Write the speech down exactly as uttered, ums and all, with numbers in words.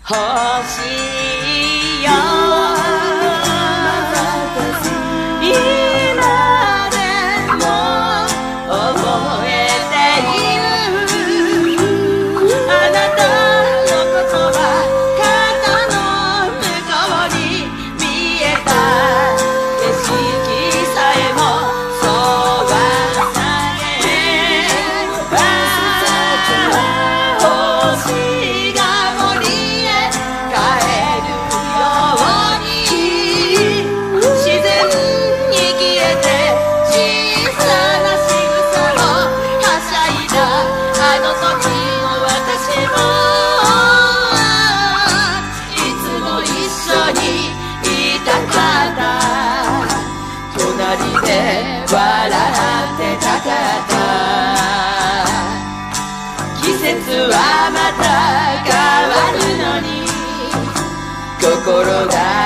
星よ今でも覚えているあなたのことは肩の向こうに見えた景色さえもそうはさえ星が森へ帰るように自然に消えて小さな仕草をはしゃいだあの時の私もいつも一緒にいたかった隣で笑ってたかった季節はまた変わるのに心が